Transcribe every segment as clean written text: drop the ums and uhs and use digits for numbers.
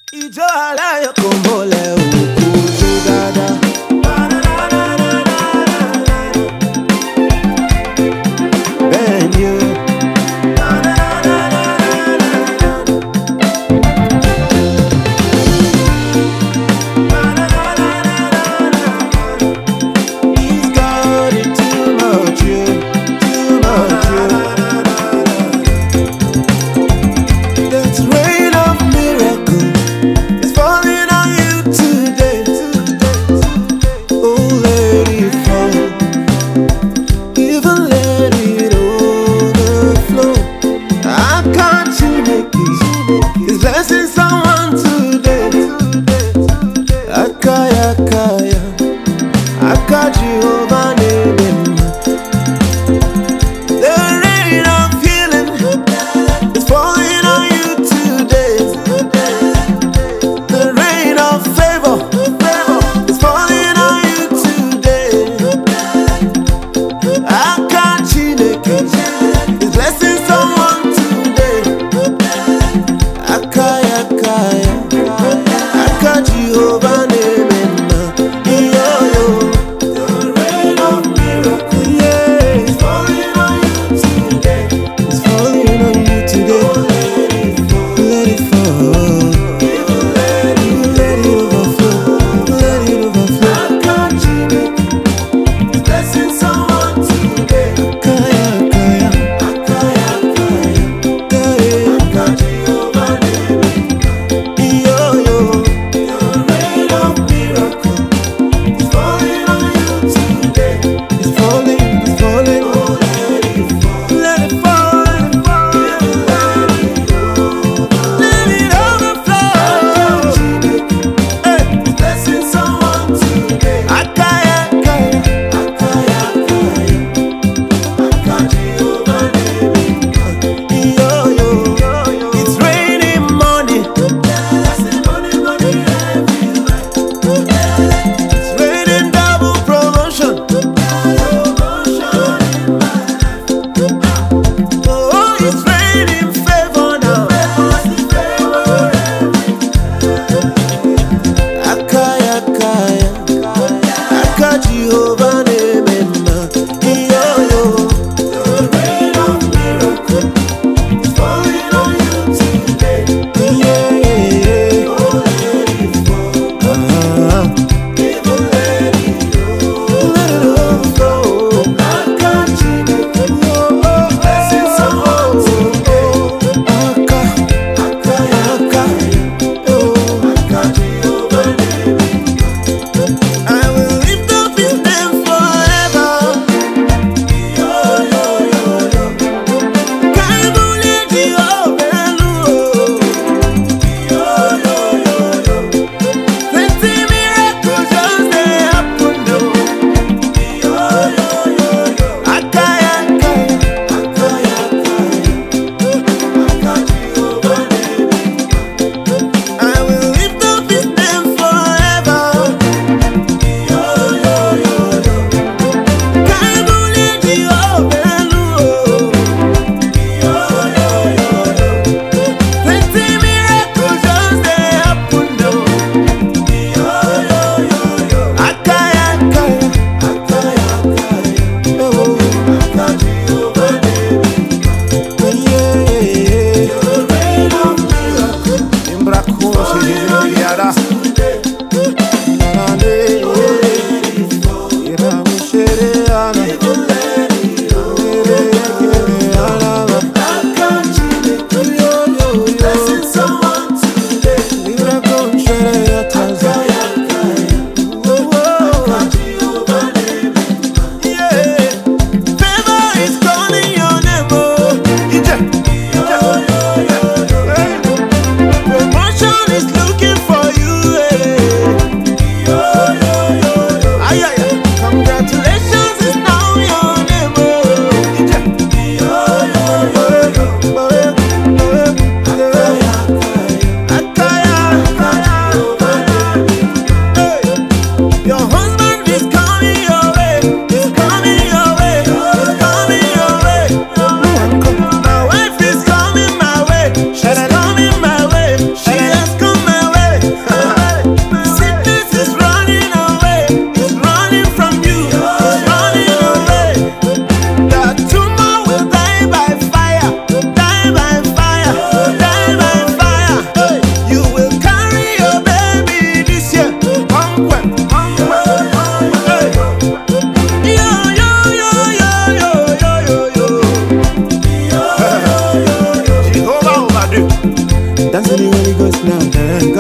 Ìjọ aláyọ̀ kò mọ̀lẹ́ òkú jó dáadáa. Bẹ́ẹ̀ ni o. He's got it too much, you, too much, you. That rain of miracle is falling on you today.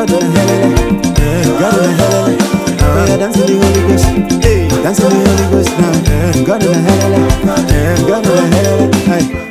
God in the hell, God in the hell. Oh yeah, dance in the Holy Ghost, hey, dance in the Holy Ghost now. God in the hell, God in the hell, hey.